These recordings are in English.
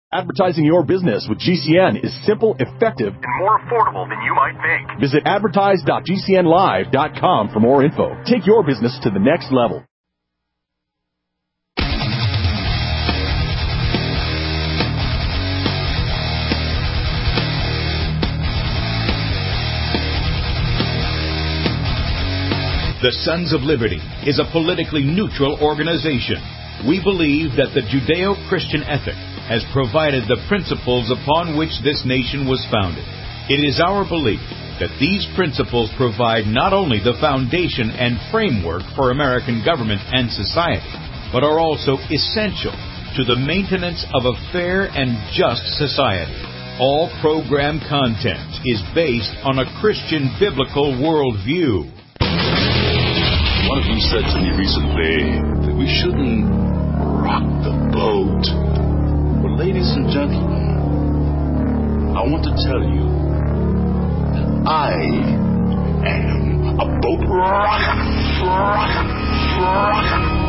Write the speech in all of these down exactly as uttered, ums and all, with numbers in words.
Advertising your business with G C N is simple, effective, and more affordable than you might think. Visit advertise dot g c n live dot com for more info. Take your business to the next level. The Sons of Liberty is a politically neutral organization. We believe that the Judeo-Christian ethic has provided the principles upon which this nation was founded. It is our belief that these principles provide not only the foundation and framework for American government and society, but are also essential to the maintenance of a fair and just society. All program content is based on a Christian biblical worldview. One of you said to me recently that we shouldn't rock the boat. Well, ladies and gentlemen, I want to tell you that I am a boat rocker, rocker, rocker.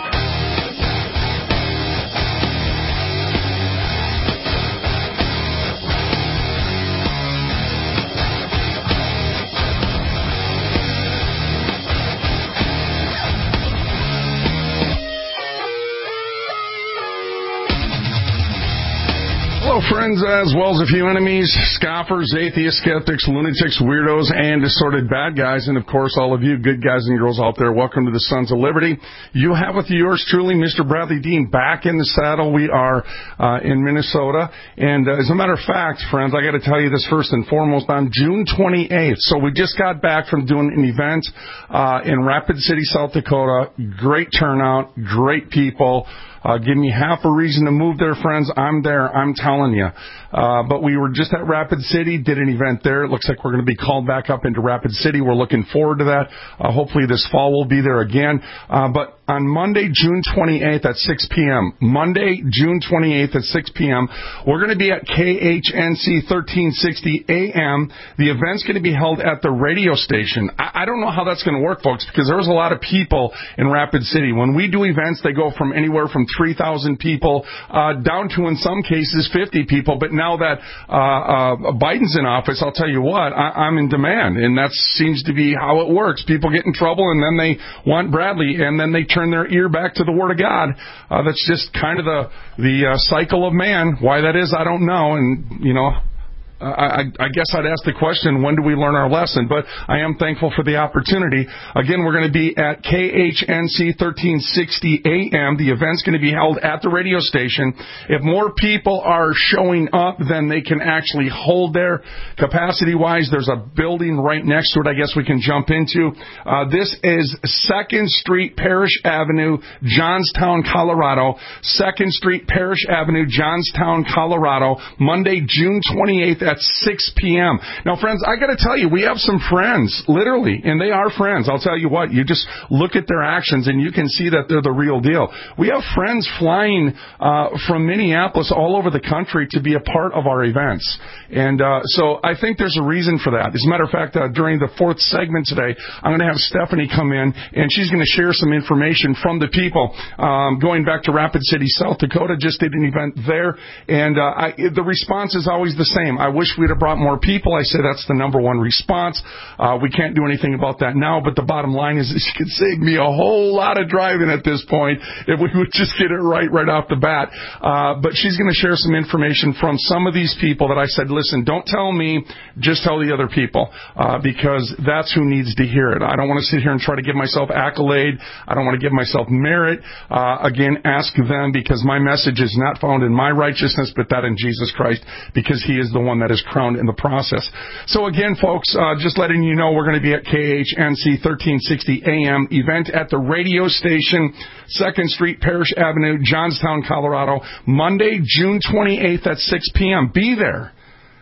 Hello, friends, as well as a few enemies, scoffers, atheists, skeptics, lunatics, weirdos, and assorted bad guys, and, of course, all of you good guys and girls out there. Welcome to the Sons of Liberty. You have with yours truly, Mister Bradley Dean, back in the saddle. We are uh, in Minnesota, and uh, as a matter of fact, friends, I got to tell you this first and foremost, on June twenty-eighth, so we just got back from doing an event uh, in Rapid City, South Dakota. Great turnout, great people. Uh, give me half a reason to move there, friends. I'm there. I'm telling you. Uh, but we were just at Rapid City, did an event there. It looks like we're going to be called back up into Rapid City. We're looking forward to that. Uh, hopefully this fall we'll be there again. Uh, but on Monday, June twenty-eighth at six p.m., Monday, June twenty-eighth at six p.m., we're going to be at K H N C thirteen sixty A M. The event's going to be held at the radio station. I, I don't know how that's going to work, folks, because there was a lot of people in Rapid City. When we do events, they go from anywhere from three thousand people uh, down to, in some cases, fifty people. But now that uh, uh, Biden's in office, I'll tell you what, I, I'm in demand, and that seems to be how it works. People get in trouble, and then they want Bradley, and then they turn their ear back to the Word of God. Uh, that's just kind of the the uh, cycle of man. Why that is, I don't know, and, you know, I, I guess I'd ask the question, when do we learn our lesson? But I am thankful for the opportunity. Again, we're going to be at K H N C thirteen sixty A M. The event's going to be held at the radio station. If more people are showing up than they can actually hold there, capacity-wise, there's a building right next to it I guess we can jump into. Uh, this is second Street, Parrish Avenue, Johnstown, Colorado. second Street, Parrish Avenue, Johnstown, Colorado. Monday, June twenty-eighth at six p.m. Now, friends, I got to tell you, we have some friends, literally, and they are friends. I'll tell you what, you just look at their actions and you can see that they're the real deal. We have friends flying uh, from Minneapolis all over the country to be a part of our events. And uh, so I think there's a reason for that. As a matter of fact, uh, during the fourth segment today, I'm going to have Stephanie come in, and she's going to share some information from the people. Um, going back to Rapid City, South Dakota, just did an event there, and uh, I, the response is always the same. I wish we'd have brought more people. I say that's the number one response. Uh, we can't do anything about that now, but the bottom line is this could save me a whole lot of driving at this point if we would just get it right right off the bat. Uh, but she's going to share some information from some of these people that I said, listen, don't tell me, just tell the other people, uh, because that's who needs to hear it. I don't want to sit here and try to give myself accolade. I don't want to give myself merit. Uh, again, ask them, because my message is not found in my righteousness, but that in Jesus Christ, because he is the one that is crowned in the process. So again, folks, uh, just letting you know, we're going to be at K H N C thirteen sixty A M, event at the radio station, second Street, Parrish Avenue, Johnstown, Colorado, Monday, June twenty-eighth at six p.m. Be there.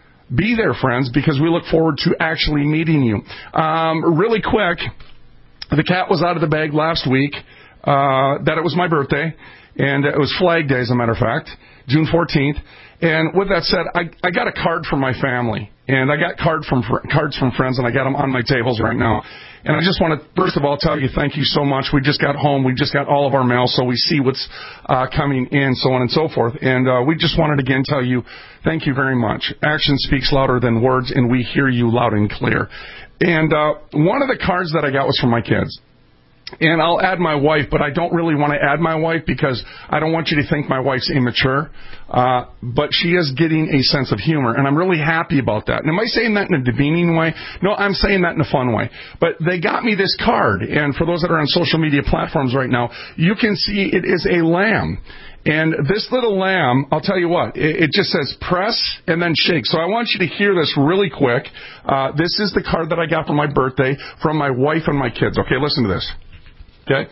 Be there, friends, because we look forward to actually meeting you. Um, really quick, the cat was out of the bag last week, uh, that it was my birthday, and it was Flag Day, as a matter of fact. June fourteenth. And with that said, I, I got a card from my family, and I got card from cards from friends, and I got them on my tables right now. And I just want to, first of all, tell you thank you so much. We just got home. We just got all of our mail, so we see what's uh, coming in, so on and so forth. And uh, we just wanted to again tell you thank you very much. Action speaks louder than words, and we hear you loud and clear. And uh, one of the cards that I got was from my kids. And I'll add my wife, but I don't really want to add my wife because I don't want you to think my wife's immature. Uh, but she is getting a sense of humor, and I'm really happy about that. And am I saying that in a demeaning way? No, I'm saying that in a fun way. But they got me this card, and for those that are on social media platforms right now, you can see it is a lamb. And this little lamb, I'll tell you what, it, it just says press and then shake. So I want you to hear this really quick. Uh, this is the card that I got for my birthday from my wife and my kids. Okay, listen to this. Okay?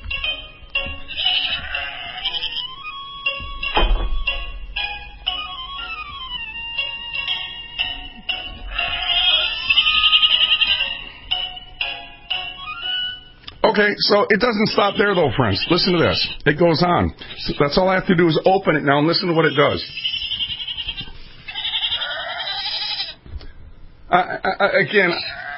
Okay, so it doesn't stop there, though, friends. Listen to this. It goes on. So that's all I have to do is open it now and listen to what it does. I, I, again...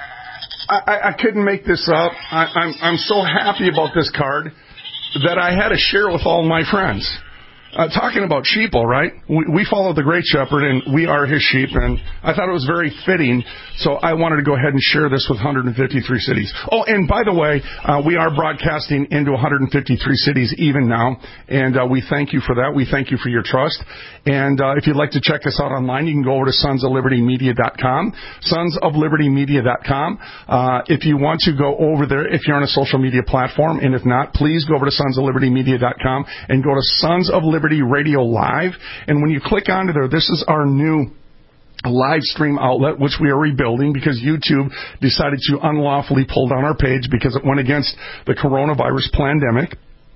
I, I couldn't make this up. I, I'm, I'm so happy about this card that I had to share it with all my friends. Uh, talking about sheeple, right? We, we follow the Great Shepherd, and we are his sheep, and I thought it was very fitting, so I wanted to go ahead and share this with one hundred fifty-three cities. Oh, and by the way, uh, we are broadcasting into one hundred fifty-three cities even now, and uh, we thank you for that. We thank you for your trust. And uh, if you'd like to check us out online, you can go over to sons of liberty media dot com, sons of liberty media dot com. Uh, if you want to go over there, if you're on a social media platform, and if not, please go over to sons of liberty media dot com and go to Sons of Liberty Radio Live. And when you click onto there, this is our new live stream outlet, which we are rebuilding because YouTube decided to unlawfully pull down our page because it went against the coronavirus pandemic.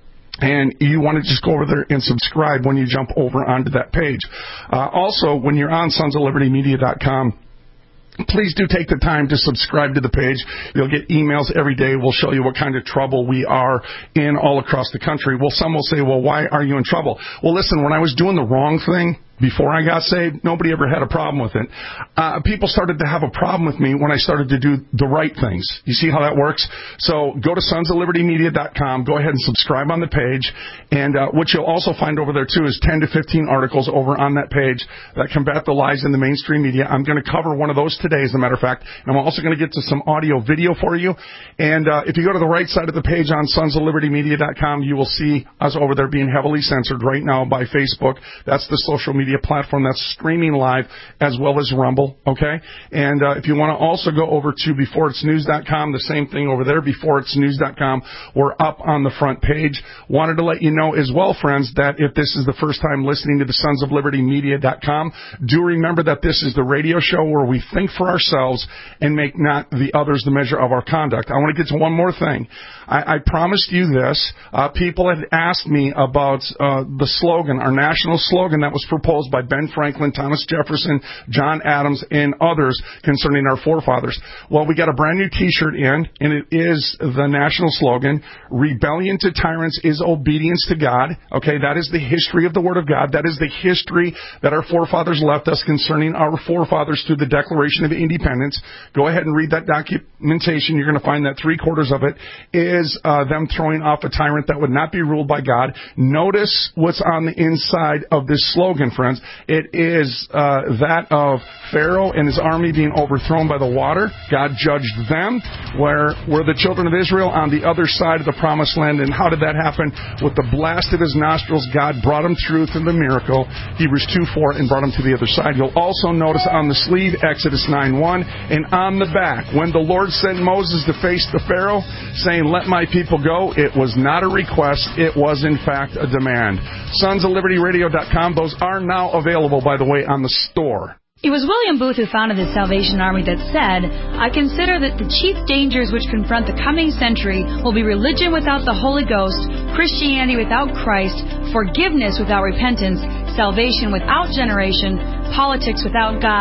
And you want to just go over there and subscribe when you jump over onto that page. Uh, also, when you're on sons of liberty media dot com, please do take the time to subscribe to the page. You'll get emails every day. We'll show you what kind of trouble we are in all across the country. Well, some will say, well, why are you in trouble? Well, listen, when I was doing the wrong thing before I got saved, nobody ever had a problem with it. Uh, people started to have a problem with me when I started to do the right things. You see how that works? So go to sons of liberty media dot com. Go ahead and subscribe on the page. And uh, what you'll also find over there, too, is ten to fifteen articles over on that page that combat the lies in the mainstream media. I'm going to cover one of those today, as a matter of fact. And I'm also going to get to some audio video for you. And uh, if you go to the right side of the page on sons of liberty media dot com, you will see us over there being heavily censored right now by Facebook. That's the social media platform that's streaming live, as well as Rumble, okay? And uh, if you want to also go over to before it's news dot com, the same thing over there, before it's news dot com. We're up on the front page. Wanted to let you know as well, friends, that if this is the first time listening to the sons of liberty media dot com, do remember that this is the radio show where we think for ourselves and make not the others the measure of our conduct. I want to get to one more thing. I, I promised you this. Uh, people had asked me about uh, the slogan, our national slogan that was proposed by Ben Franklin, Thomas Jefferson, John Adams, and others concerning our forefathers. Well, we got a brand new T-shirt in, and it is the national slogan, "Rebellion to tyrants is obedience to God." Okay, that is the history of the Word of God. That is the history that our forefathers left us concerning our forefathers through the Declaration of Independence. Go ahead and read that documentation. You're going to find that three quarters of it is uh, them throwing off a tyrant that would not be ruled by God. Notice what's on the inside of this slogan, friends. It is uh, that of Pharaoh and his army being overthrown by the water. God judged them, where were the children of Israel on the other side of the promised land. And how did that happen? With the blast of his nostrils, God brought them through through the miracle, Hebrews two four, and brought them to the other side. You'll also notice on the sleeve, Exodus nine one, and on the back, when the Lord sent Moses to face the Pharaoh, saying, "Let my people go," it was not a request, it was in fact a demand. sons of liberty radio dot com, those are now available, by the way, on the store. It was William Booth who founded the Salvation Army that said, "I consider that the chief dangers which confront the coming century will be religion without the Holy Ghost, Christianity without Christ, forgiveness without repentance, salvation without generation, politics without God,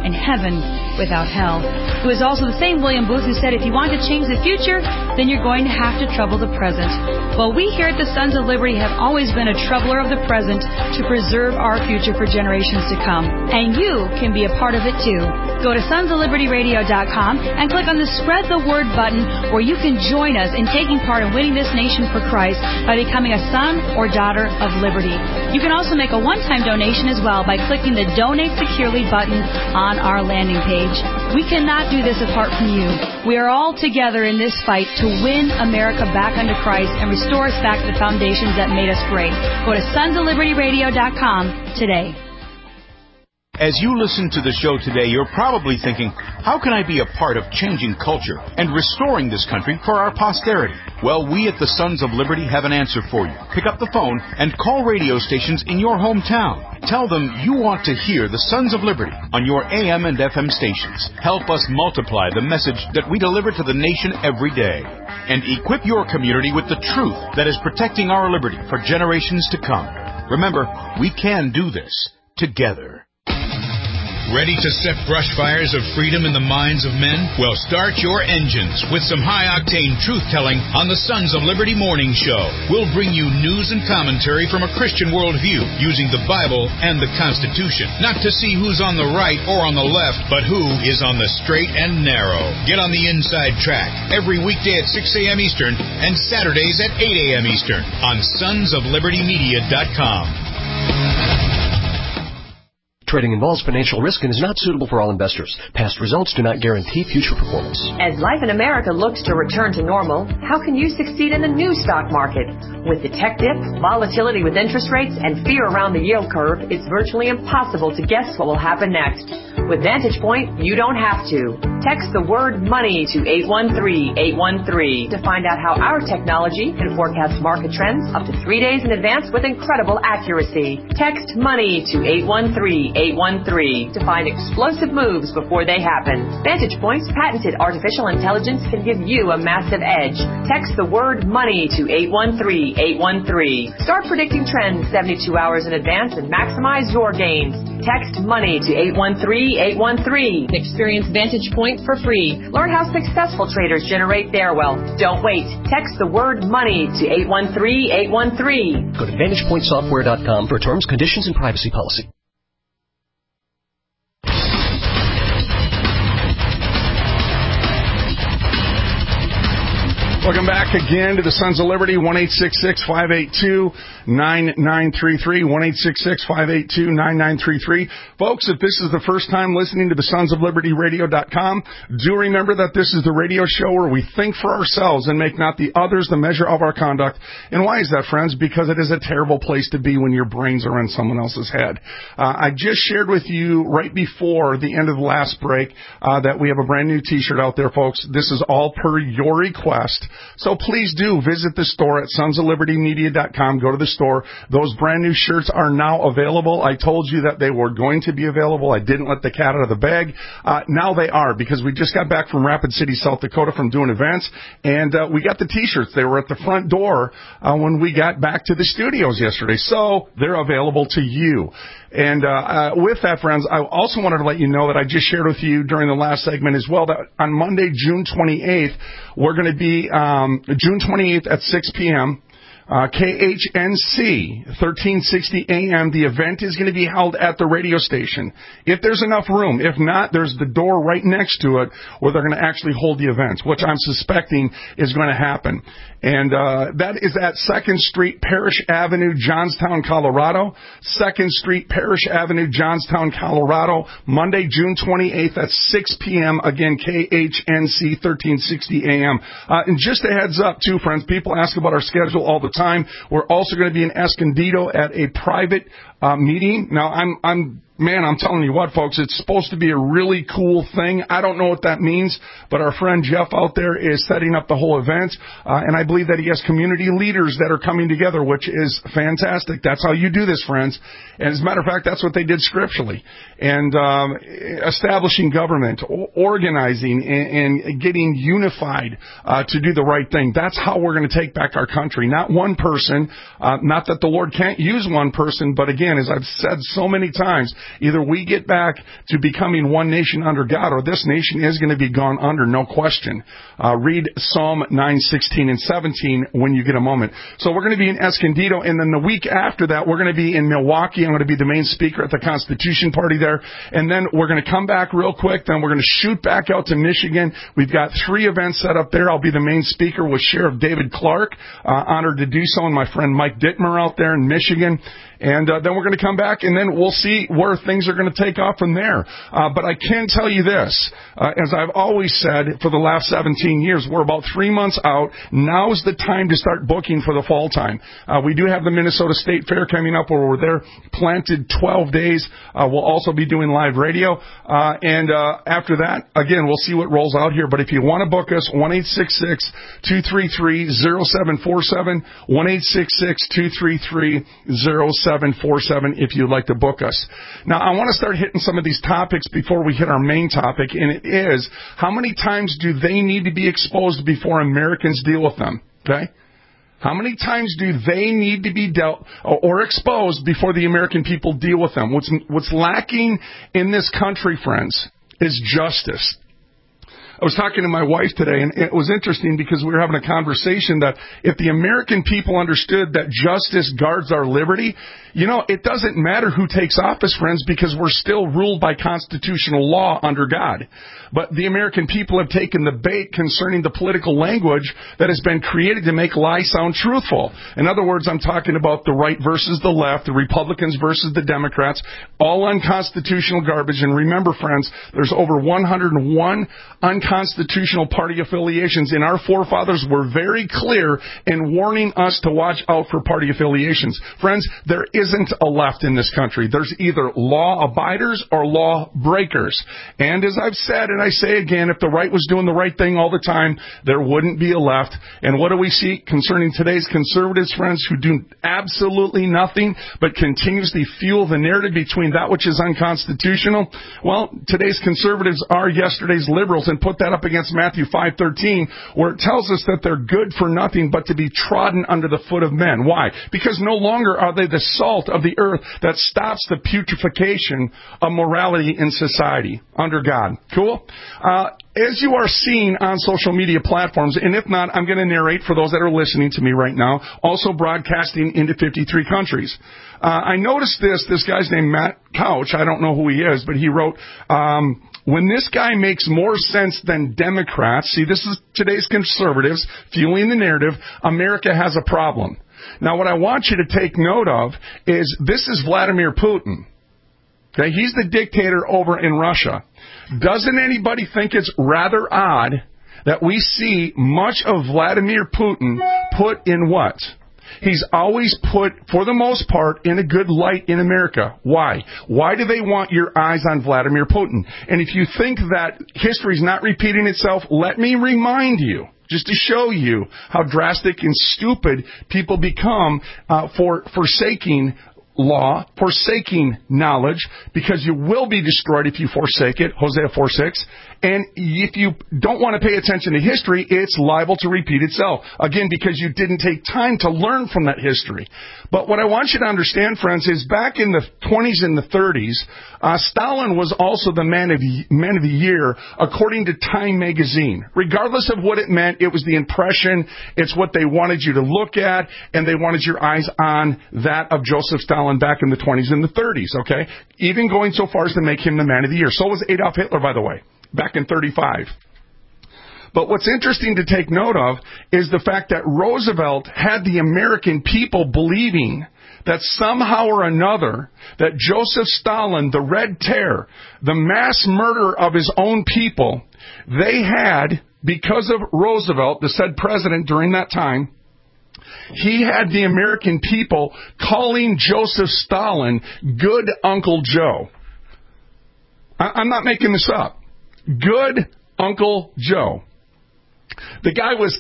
and heaven without hell. It was also the same William Booth who said, if you want to change the future, then you're going to have to trouble the present. Well, we here at the Sons of Liberty have always been a troubler of the present to preserve our future for generations to come. And you can be a part of it too. Go to sons of liberty radio dot com and click on the Spread the Word button, where you can join us in taking part in winning this nation for Christ by becoming a son or daughter of liberty. You can also make a one-time donation as well by clicking the Donate Securely button on our landing page. We cannot do this apart from you. We are all together in this fight to win America back unto Christ and restore us back to the foundations that made us great. Go to sons of liberty radio dot com today. As you listen to the show today, you're probably thinking, how can I be a part of changing culture and restoring this country for our posterity? Well, we at the Sons of Liberty have an answer for you. Pick up the phone and call radio stations in your hometown. Tell them you want to hear the Sons of Liberty on your A M and F M stations. Help us multiply the message that we deliver to the nation every day. And equip your community with the truth that is protecting our liberty for generations to come. Remember, we can do this together. Ready to set brush fires of freedom in the minds of men? Well, start your engines with some high-octane truth-telling on the Sons of Liberty Morning Show. We'll bring you news and commentary from a Christian worldview using the Bible and the Constitution. Not to see who's on the right or on the left, but who is on the straight and narrow. Get on the inside track every weekday at six a.m. Eastern and Saturdays at eight a.m. Eastern on sons of liberty media dot com. Trading involves financial risk and is not suitable for all investors. Past results do not guarantee future performance. As life in America looks to return to normal, how can you succeed in the new stock market? With the tech dip, volatility with interest rates, and fear around the yield curve, it's virtually impossible to guess what will happen next. With Vantage Point, you don't have to. Text the word money to eight one three, eight one three to find out how our technology can forecast market trends up to three days in advance with incredible accuracy. Text money to eight one three, eight one three to find explosive moves before they happen. Vantage Point's patented artificial intelligence can give you a massive edge. Text the word money to eight one three, eight one three. Start predicting trends seventy-two hours in advance and maximize your gains. Text money to eight one three, eight one three. Experience Vantage Point for free. Learn how successful traders generate their wealth. Don't wait. Text the word money to eight one three, eight one three. Go to vantage point software dot com for terms, conditions, and privacy policy. Welcome back again to the Sons of Liberty, one eight six six, five eight two, nine nine three three, one eight six six, five eight two, nine nine three three. Folks, if this is the first time listening to the sons of liberty radio dot com, do remember that this is the radio show where we think for ourselves and make not the others the measure of our conduct. And why is that, friends? Because it is a terrible place to be when your brains are in someone else's head. Uh, I just shared with you right before the end of the last break uh, that we have a brand new T-shirt out there, folks. This is all per your request. So please do visit the store at sons of liberty media dot com. Go to the store. Those brand new shirts are now available. I told you that they were going to be available. I didn't let the cat out of the bag. Uh, now they are, because we just got back from Rapid City, South Dakota from doing events, and uh, we got the T-shirts. They were at the front door uh, when we got back to the studios yesterday. So they're available to you. And uh, uh, with that, friends, I also wanted to let you know that I just shared with you during the last segment as well that on Monday, June twenty-eighth, we're going to be um, June twenty-eighth at six p.m., Uh, K H N C, thirteen sixty A M. The event is going to be held at the radio station. If there's enough room. If not, there's the door right next to it where they're going to actually hold the events, which I'm suspecting is going to happen. And uh, that is at second Street, Parrish Avenue, Johnstown, Colorado. second Street, Parrish Avenue, Johnstown, Colorado. Monday, June twenty-eighth at six p.m. Again, K H N C, thirteen sixty A M. Uh, and just a heads up, too, friends, people ask about our schedule all the time. We're also going to be in Escondido at a private uh, meeting. Now, I'm, I'm, man, I'm telling you what, folks, it's supposed to be a really cool thing. I don't know what that means, but our friend Jeff out there is setting up the whole event, uh, and I believe that he has community leaders that are coming together, which is fantastic. That's how you do this, friends. And as a matter of fact, that's what they did scripturally. And um, establishing government, organizing, and, and getting unified uh, to do the right thing. That's how we're going to take back our country. Not one person, uh, not that the Lord can't use one person, but again, as I've said so many times, Either we get back to becoming one nation under God, or this nation is going to be gone under, no question. Uh, read Psalm nine, sixteen, and seventeen when you get a moment. So we're going to be in Escondido, and then the week after that, we're going to be in Milwaukee. I'm going to be the main speaker at the Constitution Party there. And then we're going to come back real quick. Then we're going to shoot back out to Michigan. We've got three events set up there. I'll be the main speaker with Sheriff David Clark. Uh, honored to do so, and my friend Mike Dittmer out there in Michigan. And uh, then we're going to come back, and then we'll see where things are going to take off from there. Uh, but I can tell you this, uh, as I've always said for the last seventeen years, we're about three months out. Now's the time to start booking for the fall time. Uh, we do have the Minnesota State Fair coming up where we're there planted twelve days. Uh, we'll also be doing live radio. Uh, and uh, after that, again, we'll see what rolls out here. But if you want to book us, one eight six six, two three three, zero seven four seven, one eight six six, two three three, zero seven four seven if you'd like to book us. Now, I want to start hitting some of these topics before we hit our main topic, and it is, how many times do they need to be exposed before Americans deal with them? Okay? How many times do they need to be dealt or exposed before the American people deal with them? What's, what's lacking in this country, friends, is justice. I was talking to my wife today, and it was interesting because we were having a conversation that if the American people understood that justice guards our liberty, you know, it doesn't matter who takes office, friends, because we're still ruled by constitutional law under God. But the American people have taken the bait concerning the political language that has been created to make lies sound truthful. In other words, I'm talking about the right versus the left, the Republicans versus the Democrats, all unconstitutional garbage. And remember, friends, there's over one hundred one unconstitutional party affiliations, and our forefathers were very clear in warning us to watch out for party affiliations. Friends, there isn't a left in this country. There's either law abiders or law breakers. And as I've said, and I say again, if the right was doing the right thing all the time, there wouldn't be a left. And what do we see concerning today's conservatives, friends, who do absolutely nothing but continuously fuel the narrative between that which is unconstitutional? Well, today's conservatives are yesterday's liberals, and put that up against Matthew five thirteen, where it tells us that they're good for nothing but to be trodden under the foot of men. Why? Because no longer are they the salt of the earth that stops the putrefaction of morality in society under God. Cool? Uh, as you are seeing on social media platforms, and if not, I'm going to narrate for those that are listening to me right now, also broadcasting into fifty-three countries. Uh, I noticed this, this guy's named Matt Couch. I don't know who he is, but he wrote, um, when this guy makes more sense than Democrats, see, this is today's conservatives fueling the narrative, America has a problem. Now, what I want you to take note of is this is Vladimir Putin. Okay, he's the dictator over in Russia. Doesn't anybody think it's rather odd that we see much of Vladimir Putin put in what? He's always put, for the most part, in a good light in America. Why? Why do they want your eyes on Vladimir Putin? And if you think that history's not repeating itself, let me remind you, just to show you how drastic and stupid people become uh, for forsaking law, forsaking knowledge, because you will be destroyed if you forsake it, Hosea four six. And if you don't want to pay attention to history, it's liable to repeat itself. Again, because you didn't take time to learn from that history. But what I want you to understand, friends, is back in the twenties and the thirties, uh, Stalin was also the man of, man of the year, according to Time magazine. Regardless of what it meant, it was the impression, it's what they wanted you to look at, and they wanted your eyes on that of Joseph Stalin back in the twenties and the thirties, okay? Even going so far as to make him the man of the year. So was Adolf Hitler, by the way, back in thirty-five. But what's interesting to take note of is the fact that Roosevelt had the American people believing that somehow or another that Joseph Stalin, the Red Terror, the mass murder of his own people, they had, because of Roosevelt, the said president during that time, he had the American people calling Joseph Stalin Good Uncle Joe. I'm not making this up. Good Uncle Joe. The guy was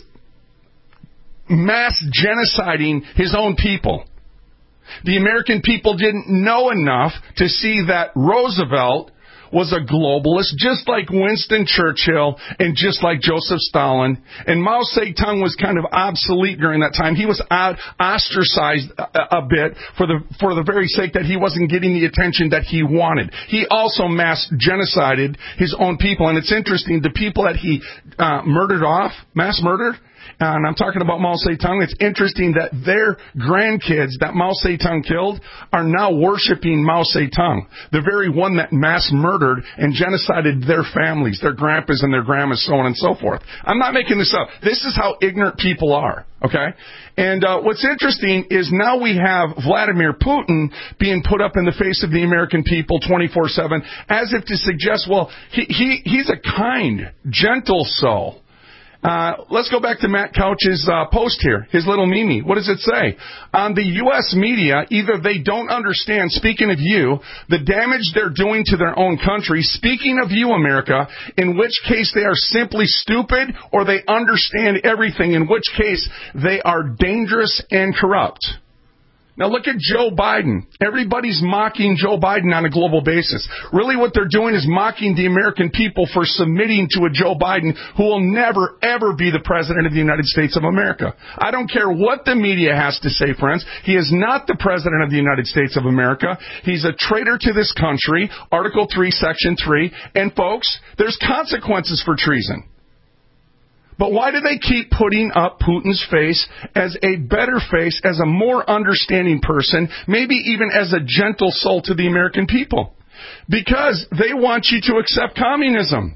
mass genociding his own people. The American people didn't know enough to see that Roosevelt was a globalist, just like Winston Churchill and just like Joseph Stalin. And Mao Zedong was kind of obsolete during that time. He was out, ostracized a, a bit for the for the very sake that he wasn't getting the attention that he wanted. He also mass genocided his own people. And it's interesting, the people that he uh, murdered off, mass murdered, and I'm talking about Mao Zedong. It's interesting that their grandkids that Mao Zedong killed are now worshiping Mao Zedong, the very one that mass murdered and genocided their families, their grandpas and their grandmas, so on and so forth. I'm not making this up. This is how ignorant people are, okay? And uh, what's interesting is now we have Vladimir Putin being put up in the face of the American people twenty-four seven as if to suggest, well, he, he he's a kind, gentle soul. Uh, let's go back to Matt Couch's uh, post here, his little meme. What does it say? On the U S media, either they don't understand, speaking of you, the damage they're doing to their own country, speaking of you, America, in which case they are simply stupid, or they understand everything, in which case they are dangerous and corrupt. Now look at Joe Biden. Everybody's mocking Joe Biden on a global basis. Really what they're doing is mocking the American people for submitting to a Joe Biden who will never, ever be the president of the United States of America. I don't care what the media has to say, friends. He is not the president of the United States of America. He's a traitor to this country, Article three, Section three. And folks, there's consequences for treason. But why do they keep putting up Putin's face as a better face, as a more understanding person, maybe even as a gentle soul to the American people? Because they want you to accept communism.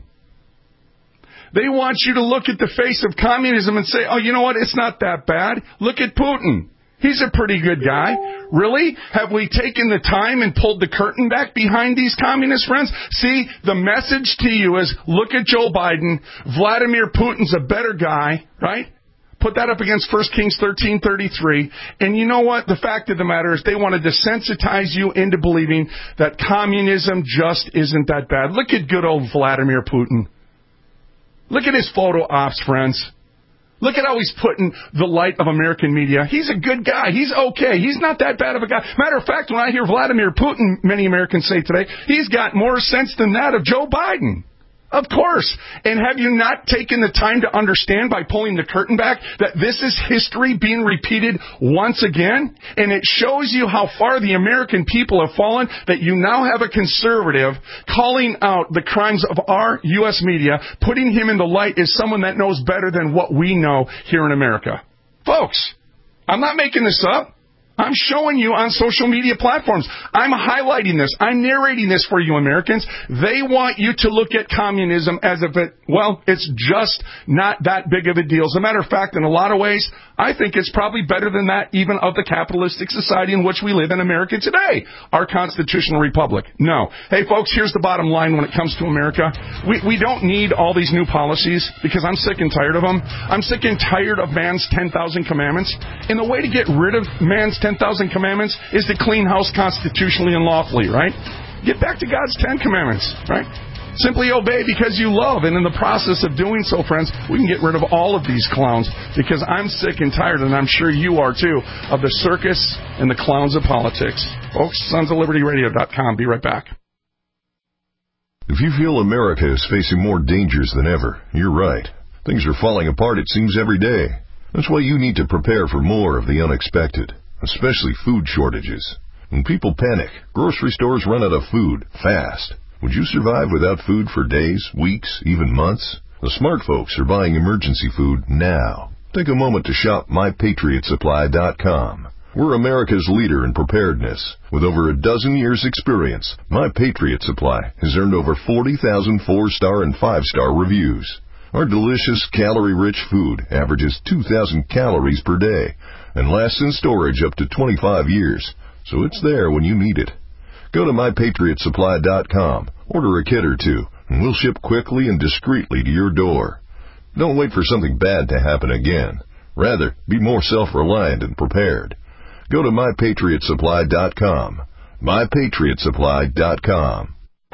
They want you to look at the face of communism and say, oh, you know what, it's not that bad. Look at Putin. He's a pretty good guy. Really? Have we taken the time and pulled the curtain back behind these communist friends? See, the message to you is, look at Joe Biden. Vladimir Putin's a better guy, right? Put that up against First Kings thirteen thirty-three. And you know what? The fact of the matter is they want to desensitize you into believing that communism just isn't that bad. Look at good old Vladimir Putin. Look at his photo ops, friends. Look at how he's putting the light of American media. He's a good guy. He's okay. He's not that bad of a guy. Matter of fact, when I hear Vladimir Putin, many Americans say today, he's got more sense than that of Joe Biden. Of course. And have you not taken the time to understand by pulling the curtain back that this is history being repeated once again? And it shows you how far the American people have fallen, that you now have a conservative calling out the crimes of our U S media, putting him in the light as someone that knows better than what we know here in America. Folks, I'm not making this up. I'm showing you on social media platforms. I'm highlighting this. I'm narrating this for you Americans. They want you to look at communism as if it, well, it's just not that big of a deal. As a matter of fact, in a lot of ways, I think it's probably better than that even of the capitalistic society in which we live in America today, our constitutional republic. No. Hey, folks, here's the bottom line when it comes to America. We, we don't need all these new policies because I'm sick and tired of them. I'm sick and tired of man's ten thousand commandments. And the way to get rid of man's ten thousand commandments is to clean house constitutionally and lawfully, right? Get back to God's ten commandments, right? Simply obey because you love. And in the process of doing so, friends, we can get rid of all of these clowns because I'm sick and tired, and I'm sure you are too, of the circus and the clowns of politics. Folks, sons of liberty radio dot com. Be right back. If you feel America is facing more dangers than ever, you're right. Things are falling apart, it seems, every day. That's why you need to prepare for more of the unexpected, especially food shortages. When people panic, grocery stores run out of food fast. Would you survive without food for days, weeks, even months? The smart folks are buying emergency food now. Take a moment to shop my patriot supply dot com. We're America's leader in preparedness. With over a dozen years' experience, My Patriot Supply has earned over forty thousand four-star and five-star reviews. Our delicious, calorie-rich food averages two thousand calories per day and lasts in storage up to twenty-five years, so it's there when you need it. Go to my patriot supply dot com, order a kit or two, and we'll ship quickly and discreetly to your door. Don't wait for something bad to happen again. Rather, be more self-reliant and prepared. Go to my patriot supply dot com. my patriot supply dot com.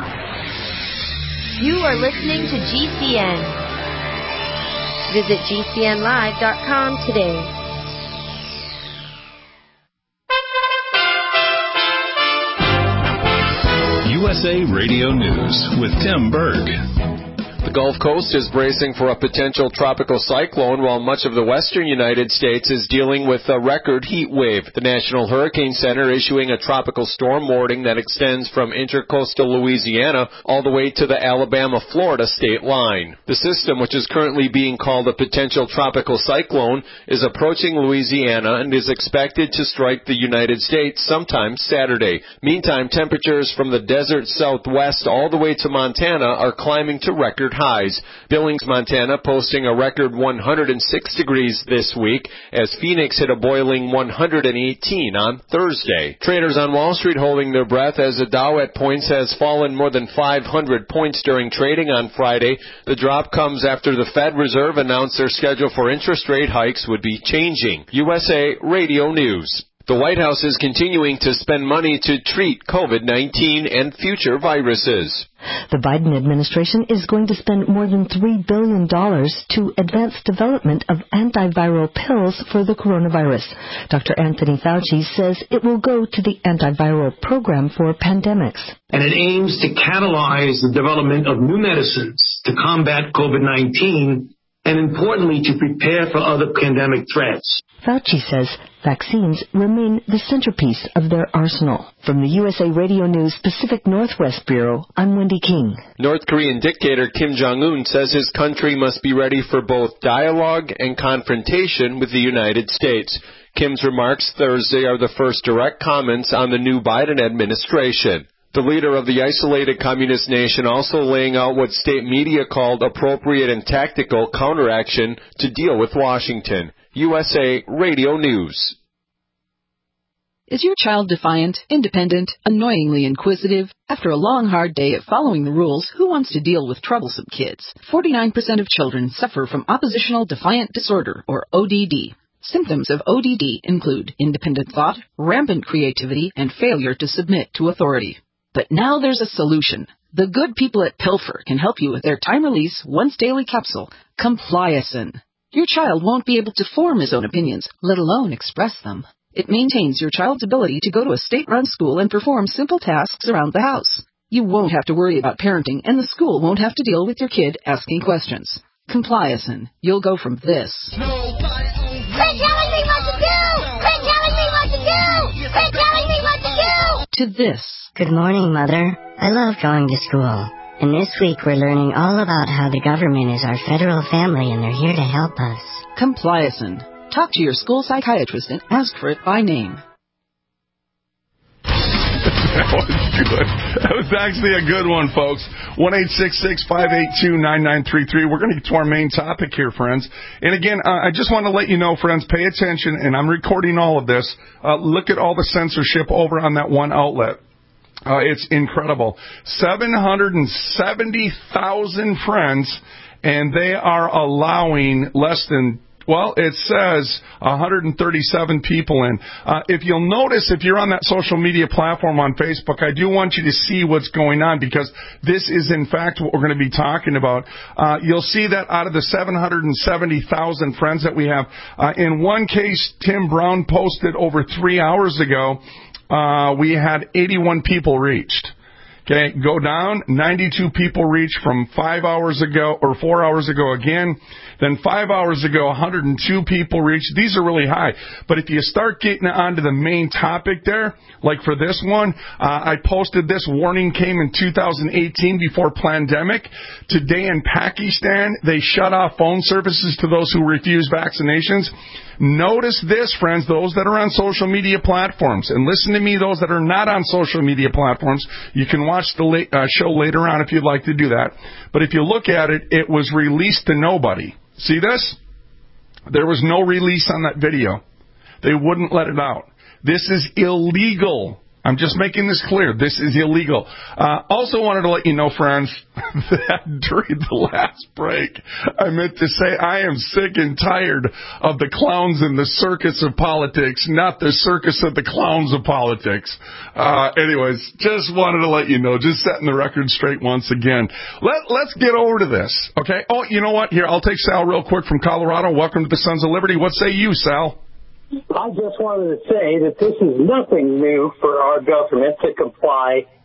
You are listening to G C N. Visit G C N live dot com today. U S A Radio News with Tim Berg. The Gulf Coast is bracing for a potential tropical cyclone, while much of the western United States is dealing with a record heat wave. The National Hurricane Center issuing a tropical storm warning that extends from intercoastal Louisiana all the way to the Alabama-Florida state line. The system, which is currently being called a potential tropical cyclone, is approaching Louisiana and is expected to strike the United States sometime Saturday. Meantime, temperatures from the desert southwest all the way to Montana are climbing to record highs. Billings, Montana, posting a record one hundred six degrees this week as Phoenix hit a boiling one hundred eighteen on Thursday. Traders on Wall Street holding their breath as the Dow at points has fallen more than five hundred points during trading on Friday. The drop comes after the Fed Reserve announced their schedule for interest rate hikes would be changing. U S A Radio News. The White House is continuing to spend money to treat COVID nineteen and future viruses. The Biden administration is going to spend more than three billion dollars to advance development of antiviral pills for the coronavirus. Doctor Anthony Fauci says it will go to the antiviral program for pandemics. And it aims to catalyze the development of new medicines to combat COVID nineteen and, importantly, to prepare for other pandemic threats. Fauci says vaccines remain the centerpiece of their arsenal. From the U S A Radio News Pacific Northwest Bureau, I'm Wendy King. North Korean dictator Kim Jong-un says his country must be ready for both dialogue and confrontation with the United States. Kim's remarks Thursday are the first direct comments on the new Biden administration. The leader of the isolated communist nation also laying out what state media called appropriate and tactical counteraction to deal with Washington. U S A Radio News. Is your child defiant, independent, annoyingly inquisitive? After a long, hard day of following the rules, who wants to deal with troublesome kids? forty-nine percent of children suffer from oppositional defiant disorder, or O D D. Symptoms of O D D include independent thought, rampant creativity, and failure to submit to authority. But now there's a solution. The good people at Pilfer can help you with their time-release, once-daily capsule, Compliacin. Your child won't be able to form his own opinions, let alone express them. It maintains your child's ability to go to a state-run school and perform simple tasks around the house. You won't have to worry about parenting, and the school won't have to deal with your kid asking questions. Compliacin. You'll go from this. Quit telling me what to do! Quit telling me what to do! Quit telling me what to do! To this. Good morning, Mother. I love going to school. And this week we're learning all about how the government is our federal family and they're here to help us. Compliacin. Talk to your school psychiatrist and ask for it by name. That was good. That was actually a good one, folks. one eight six six, five eight two, nine nine three three. We're going to get to our main topic here, friends. And again, uh, I just want to let you know, friends, pay attention, and I'm recording all of this. Uh, look at all the censorship over on that one outlet. Uh, it's incredible. seven hundred seventy thousand friends, and they are allowing less than, well, it says one hundred thirty-seven people in. Uh, if you'll notice, if you're on that social media platform on Facebook, I do want you to see what's going on, because this is, in fact, what we're going to be talking about. Uh, you'll see that out of the seven hundred seventy thousand friends that we have, uh, in one case, Tim Brown posted over three hours ago, Uh, we had eighty-one people reached. Okay, go down, ninety-two people reached from five hours ago, or four hours ago again. Then five hours ago, one hundred two people reached. These are really high. But if you start getting onto the main topic there, like for this one, uh, I posted this warning came in two thousand eighteen before pandemic. Today in Pakistan, they shut off phone services to those who refuse vaccinations. Notice this, friends, those that are on social media platforms, and listen to me, those that are not on social media platforms, you can watch the la- uh, show later on if you'd like to do that. But if you look at it, it was released to nobody. See this? There was no release on that video. They wouldn't let it out. This is illegal. I'm just making this clear. This is illegal. Uh, also wanted to let you know, friends, that during the last break, I meant to say I am sick and tired of the clowns in the circus of politics, not the circus of the clowns of politics. Uh, anyways, just wanted to let you know, just setting the record straight once again. Let, let's get over to this, okay? Oh, you know what? Here, I'll take Sal real quick from Colorado. Welcome to the Sons of Liberty. What say you, Sal? I just wanted to say that this is nothing new for our government to comply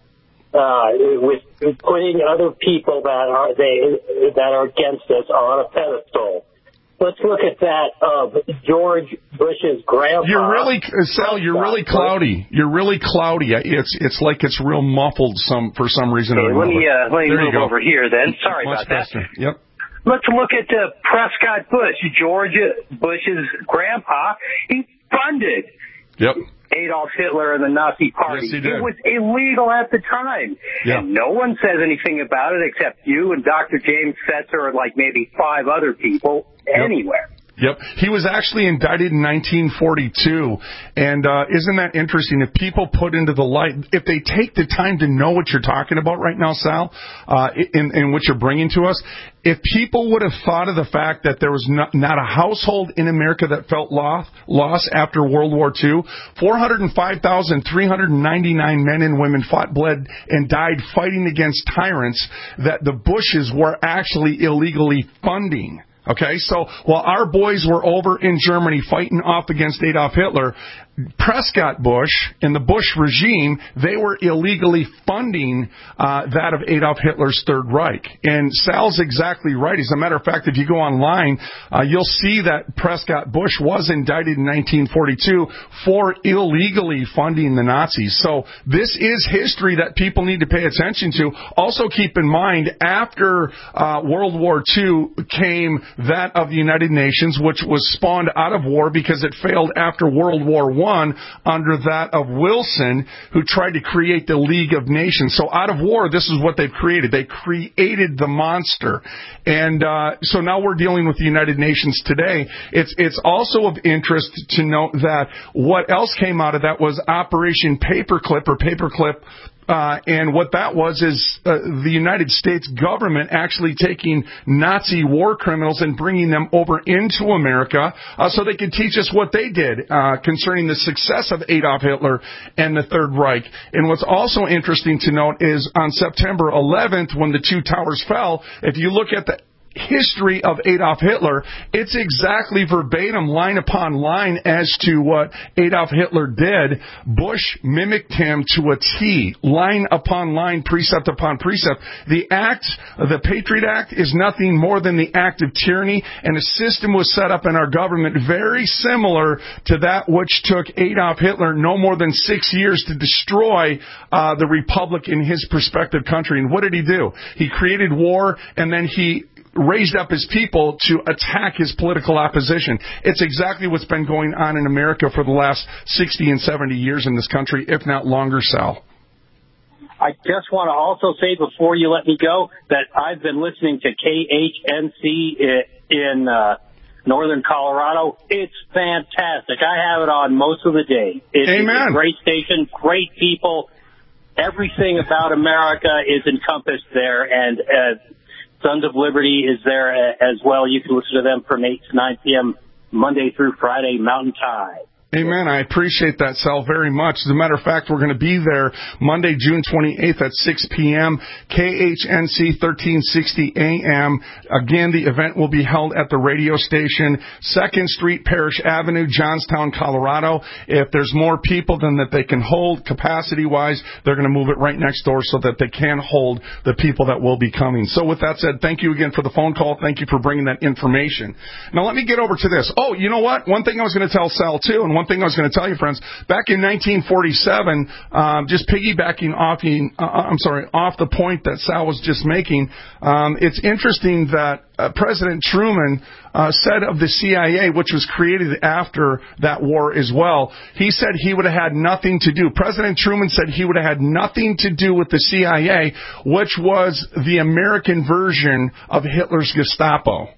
uh, with putting other people that are they that are against us on a pedestal. Let's look at that of George Bush's grandpa. You're really, Sal, you're really cloudy. You're really cloudy. It's it's like it's real muffled some for some reason. Okay, let me uh, let me there move over here then. Sorry Much about faster. that. Yep. Let's look at uh, Prescott Bush, George Bush's grandpa. He funded Yep. Adolf Hitler and the Nazi Party. Yes, he did. It was illegal at the time. Yeah. And no one says anything about it except you and Doctor James Fetzer and like maybe five other people Yep. anywhere. Yep. He was actually indicted in nineteen forty-two. And uh, isn't that interesting? If people put into the light, if they take the time to know what you're talking about right now, Sal, uh, in, in what you're bringing to us, if people would have thought of the fact that there was not, not a household in America that felt loss, loss after World War Two, four hundred five thousand three hundred ninety-nine men and women fought, bled, and died fighting against tyrants that the Bushes were actually illegally funding. Okay, so while our boys were over in Germany fighting off against Adolf Hitler, Prescott Bush and the Bush regime, they were illegally funding uh, that of Adolf Hitler's Third Reich. And Sal's exactly right. As a matter of fact, if you go online, uh, you'll see that Prescott Bush was indicted in nineteen forty-two for illegally funding the Nazis. So this is history that people need to pay attention to. Also keep in mind, after uh, World War Two came that of the United Nations, which was spawned out of war because it failed after World War One under that of Wilson, who tried to create the League of Nations. So out of war, this is what they've created. They created the monster. And uh, so now we're dealing with the United Nations today. It's, it's also of interest to note that what else came out of that was Operation Paperclip or Paperclip. Uh, and what that was is uh, the United States government actually taking Nazi war criminals and bringing them over into America uh, so they could teach us what they did uh, concerning the success of Adolf Hitler and the Third Reich. And what's also interesting to note is on September eleventh, when the two towers fell, if you look at the history of Adolf Hitler, it's exactly verbatim, line upon line, as to what Adolf Hitler did. Bush mimicked him to a T, line upon line, precept upon precept. The act, the Patriot Act, is nothing more than the act of tyranny, and a system was set up in our government very similar to that which took Adolf Hitler no more than six years to destroy uh, the Republic in his prospective country. And what did he do? He created war, and then he raised up his people to attack his political opposition. It's exactly what's been going on in America for the last sixty and seventy years in this country, if not longer, Sal. I just want to also say before you let me go that I've been listening to K H N C in uh, northern Colorado. It's fantastic. I have it on most of the day. It's Amen. a great station, great people. Everything about America is encompassed there, and uh, Sons of Liberty is there as well. You can listen to them from eight to nine p.m. Monday through Friday, Mountain Time. Amen. I appreciate that, Sal, very much. As a matter of fact, we're going to be there Monday, June twenty-eighth at six p.m., K H N C thirteen sixty A M. Again, the event will be held at the radio station, second Street, Parish Avenue, Johnstown, Colorado. If there's more people than that they can hold capacity-wise, they're going to move it right next door so that they can hold the people that will be coming. So with that said, thank you again for the phone call. Thank you for bringing that information. Now, let me get over to this. Oh, you know what? One thing I was going to tell Sal, too, and one thing I was going to tell you, friends, back in nineteen forty-seven, um, just piggybacking off, uh, I'm sorry, off the point that Sal was just making, um, it's interesting that uh, President Truman uh, said of the C I A, which was created after that war as well, he said he would have had nothing to do. President Truman said he would have had nothing to do with the C I A, which was the American version of Hitler's Gestapo.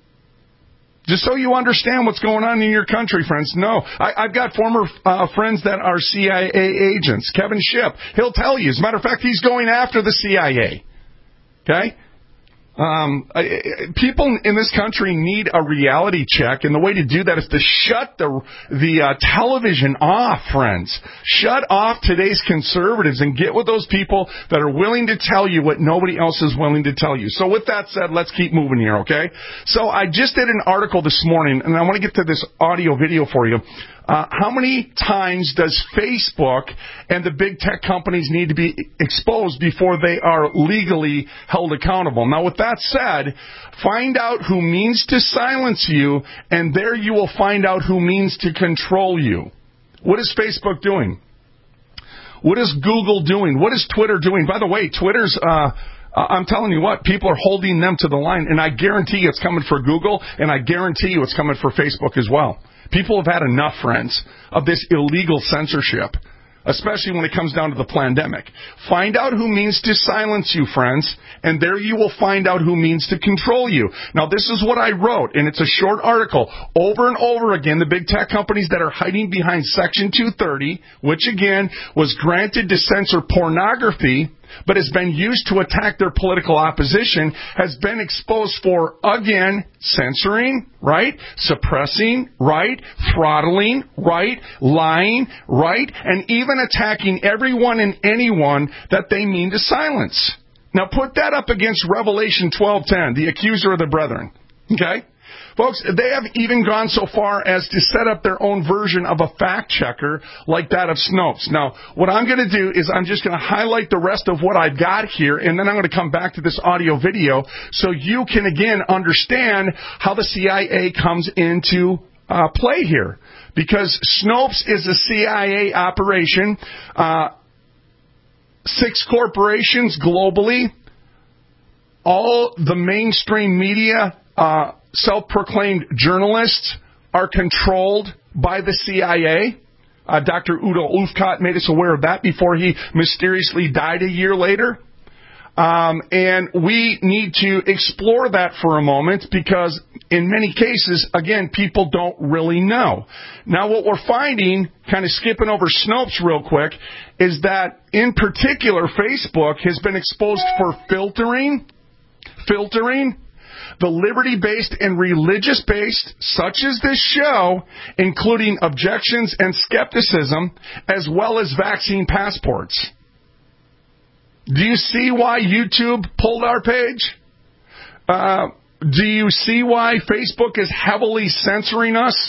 Just so you understand what's going on in your country, friends. No, I, I've got former uh, friends that are C I A agents. Kevin Shipp, he'll tell you. As a matter of fact, he's going after the C I A. Okay? Um, people in this country need a reality check, and the way to do that is to shut the the uh, television off, friends. Shut off today's conservatives and get with those people that are willing to tell you what nobody else is willing to tell you. So with that said, let's keep moving here, okay? So I just did an article this morning, and I want to get to this audio video for you. Uh, how many times does Facebook and the big tech companies need to be exposed before they are legally held accountable? Now, with that said, find out who means to silence you, and there you will find out who means to control you. What is Facebook doing? What is Google doing? What is Twitter doing? By the way, Twitter's... Uh, I'm telling you what, people are holding them to the line, and I guarantee you it's coming for Google, and I guarantee you it's coming for Facebook as well. People have had enough, friends, of this illegal censorship, especially when it comes down to the pandemic. Find out who means to silence you, friends, and there you will find out who means to control you. Now, this is what I wrote, and it's a short article. Over and over again, the big tech companies that are hiding behind Section two thirty, which, again, was granted to censor pornography, but has been used to attack their political opposition, has been exposed for, again, censoring, right, suppressing, right, throttling, right, lying, right, and even attacking everyone and anyone that they mean to silence. Now put that up against Revelation twelve ten, the accuser of the brethren, okay? Folks, they have even gone so far as to set up their own version of a fact checker like that of Snopes. Now, what I'm going to do is I'm just going to highlight the rest of what I've got here, and then I'm going to come back to this audio video so you can, again, understand how the C I A comes into uh, play here. Because Snopes is a C I A operation, uh, six corporations globally, all the mainstream media, uh, self-proclaimed journalists are controlled by the C I A. Uh, Doctor Udo Ulfkott made us aware of that before he mysteriously died a year later. Um, and we need to explore that for a moment because in many cases, again, people don't really know. Now, what we're finding, kind of skipping over Snopes real quick, is that in particular, Facebook has been exposed for filtering, filtering, the liberty-based and religious-based, such as this show, including objections and skepticism, as well as vaccine passports. Do you see why YouTube pulled our page? Uh, do you see why Facebook is heavily censoring us?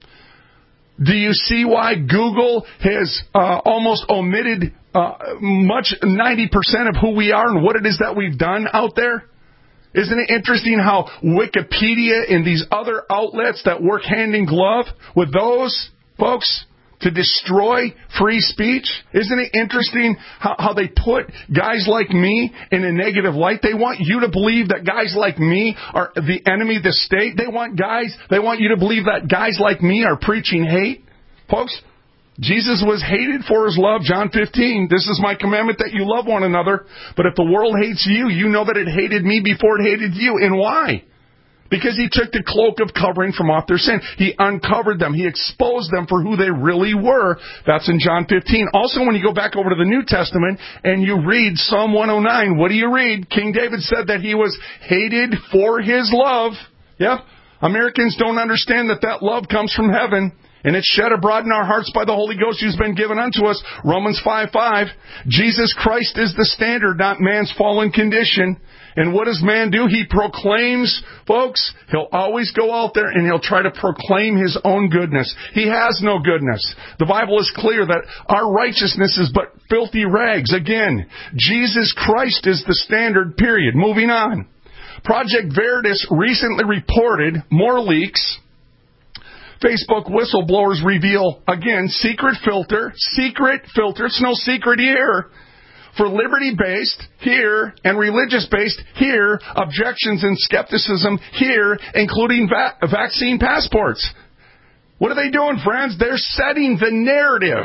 Do you see why Google has uh, almost omitted uh, much, ninety percent of who we are and what it is that we've done out there? Isn't it interesting how Wikipedia and these other outlets that work hand in glove with those folks to destroy free speech? Isn't it interesting how, how they put guys like me in a negative light? They want you to believe that guys like me are the enemy of the state. They want guys, they want you to believe that guys like me are preaching hate. Folks, Jesus was hated for his love, John fifteen. This is my commandment that you love one another. But if the world hates you, you know that it hated me before it hated you. And why? Because he took the cloak of covering from off their sin. He uncovered them. He exposed them for who they really were. That's in John fifteen. Also, when you go back over to the New Testament and you read Psalm one oh nine, what do you read? King David said that he was hated for his love. Yep. Americans don't understand that that love comes from heaven. And it's shed abroad in our hearts by the Holy Ghost who's been given unto us. Romans five five. Jesus Christ is the standard, not man's fallen condition. And what does man do? He proclaims, folks, he'll always go out there and he'll try to proclaim his own goodness. He has no goodness. The Bible is clear that our righteousness is but filthy rags. Again, Jesus Christ is the standard, period. Moving on. Project Veritas recently reported more leaks. Facebook whistleblowers reveal, again, secret filter, secret filter, it's no secret here, for liberty-based here and religious-based here, objections and skepticism here, including va- vaccine passports. What are they doing, friends? They're setting the narrative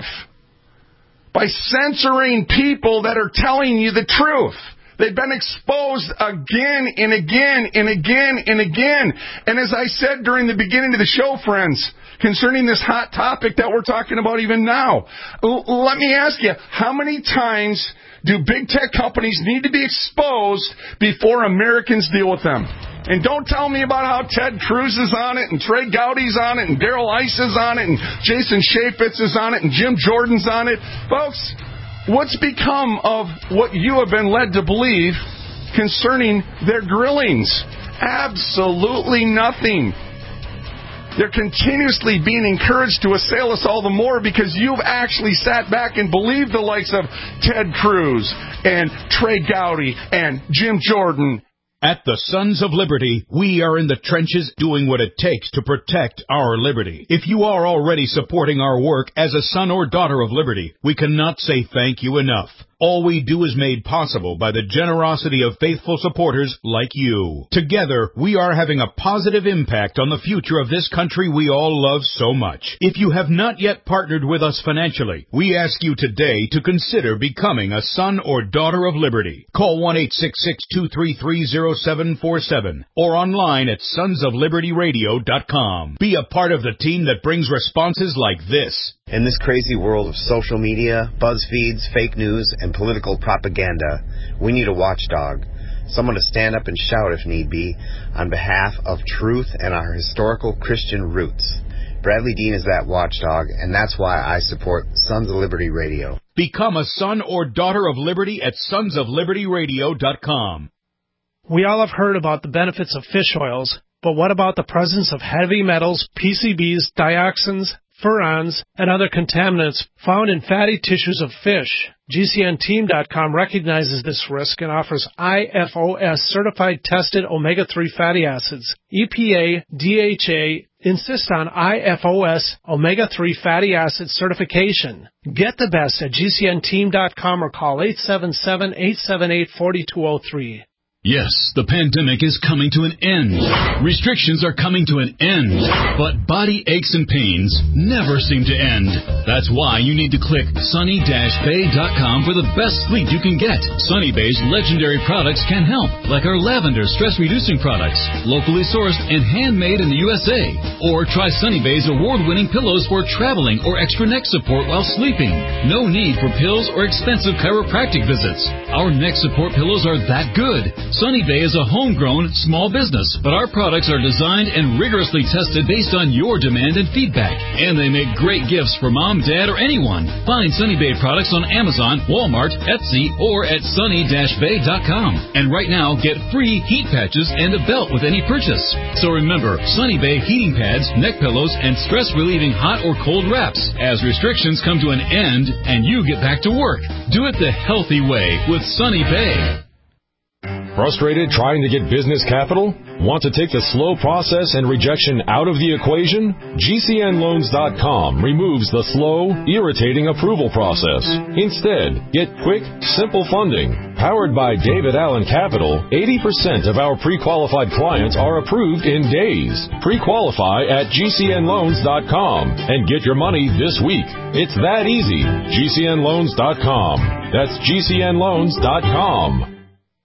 by censoring people that are telling you the truth. They've been exposed again and again and again and again. And as I said during the beginning of the show, friends, concerning this hot topic that we're talking about even now, l- let me ask you, how many times do big tech companies need to be exposed before Americans deal with them? And don't tell me about how Ted Cruz is on it, and Trey Gowdy's on it, and Daryl Ice is on it, and Jason Chaffetz is on it, and Jim Jordan's on it. Folks, what's become of what you have been led to believe concerning their grillings? Absolutely nothing. They're continuously being encouraged to assail us all the more because you've actually sat back and believed the likes of Ted Cruz and Trey Gowdy and Jim Jordan. At the Sons of Liberty, we are in the trenches doing what it takes to protect our liberty. If you are already supporting our work as a son or daughter of liberty, we cannot say thank you enough. All we do is made possible by the generosity of faithful supporters like you. Together, we are having a positive impact on the future of this country we all love so much. If you have not yet partnered with us financially, we ask you today to consider becoming a son or daughter of liberty. Call one eight six six, two three three, zero seven four seven or online at sons of liberty radio dot com. Be a part of the team that brings responses like this. In this crazy world of social media, buzz feeds, fake news, and political propaganda, we need a watchdog, someone to stand up and shout if need be, on behalf of truth and our historical Christian roots. Bradley Dean is that watchdog, and that's why I support Sons of Liberty Radio. Become a son or daughter of liberty at sons of liberty radio dot com. We all have heard about the benefits of fish oils, but what about the presence of heavy metals, P C Bs, dioxins, furans, and other contaminants found in fatty tissues of fish? G C N team dot com recognizes this risk and offers I F O S certified tested omega three fatty acids. E P A, D H A insist on I F O S omega three fatty acid certification. Get the best at G C N team dot com or call eight seven seven, eight seven eight, four two zero three. Yes, the pandemic is coming to an end. Restrictions are coming to an end. But body aches and pains never seem to end. That's why you need to click sunny dash bay dot com for the best sleep you can get. Sunny Bay's legendary products can help, like our lavender stress-reducing products, locally sourced and handmade in the U S A. Or try Sunny Bay's award-winning pillows for traveling or extra neck support while sleeping. No need for pills or expensive chiropractic visits. Our neck support pillows are that good. Sunny Bay is a homegrown small business, but our products are designed and rigorously tested based on your demand and feedback. And they make great gifts for mom, dad, or anyone. Find Sunny Bay products on Amazon, Walmart, Etsy, or at sunny dash bay dot com. And right now, get free heat patches and a belt with any purchase. So remember, Sunny Bay heating pads, neck pillows, and stress-relieving hot or cold wraps as restrictions come to an end and you get back to work. Do it the healthy way with Sunny Bay. Frustrated trying to get business capital? Want to take the slow process and rejection out of the equation? G C N loans dot com removes the slow, irritating approval process. Instead, get quick, simple funding. Powered by David Allen Capital, eighty percent of our pre-qualified clients are approved in days. Pre-qualify at G C N loans dot com and get your money this week. It's that easy. G C N loans dot com. That's G C N loans dot com.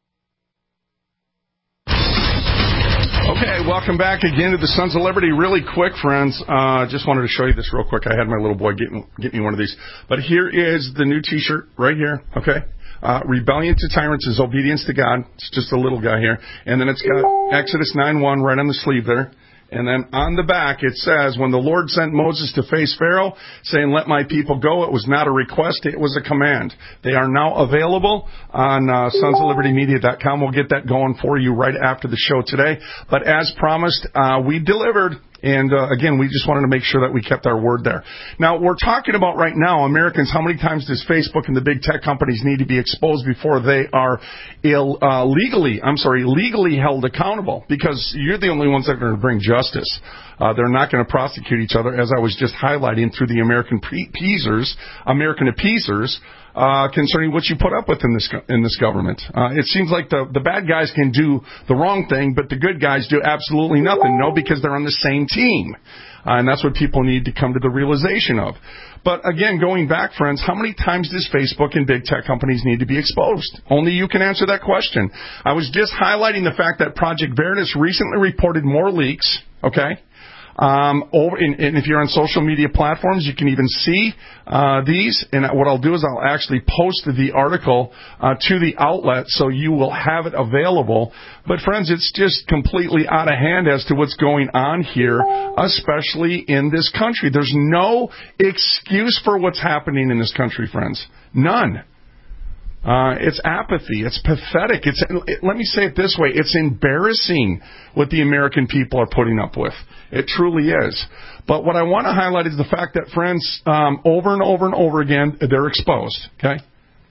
Okay, welcome back again to the Sons of Liberty. Really quick, friends, uh, just wanted to show you this real quick. I had my little boy get me, get me one of these. But here is the new T-shirt right here, okay? Uh, Rebellion to Tyrants is Obedience to God. It's just a little guy here. And then it's got Exodus nine one right on the sleeve there. And then on the back, it says, when the Lord sent Moses to face Pharaoh, saying, let my people go, it was not a request, it was a command. They are now available on uh, sons of liberty media dot com. We'll get that going for you right after the show today. But as promised, uh, we delivered. And, uh, again, we just wanted to make sure that we kept our word there. Now, we're talking about right now, Americans, how many times does Facebook and the big tech companies need to be exposed before they are ill, uh, legally, I'm sorry, legally held accountable? Because you're the only ones that are going to bring justice. Uh, they're not going to prosecute each other, as I was just highlighting through the American appeasers, American appeasers, Uh, concerning what you put up with in this in this government. Uh, it seems like the, the bad guys can do the wrong thing, but the good guys do absolutely nothing. No, because they're on the same team. Uh, and that's what people need to come to the realization of. But again, going back, friends, how many times does Facebook and big tech companies need to be exposed? Only you can answer that question. I was just highlighting the fact that Project Veritas recently reported more leaks, okay? Um, over, and, and if you're on social media platforms, you can even see uh, these. And what I'll do is I'll actually post the article uh, to the outlet so you will have it available. But, friends, it's just completely out of hand as to what's going on here, especially in this country. There's no excuse for what's happening in this country, friends. None. Uh, it's apathy. It's pathetic. It's it, let me say it this way. It's embarrassing what the American people are putting up with. It truly is. But what I want to highlight is the fact that, friends, um, over and over and over again, they're exposed. Okay?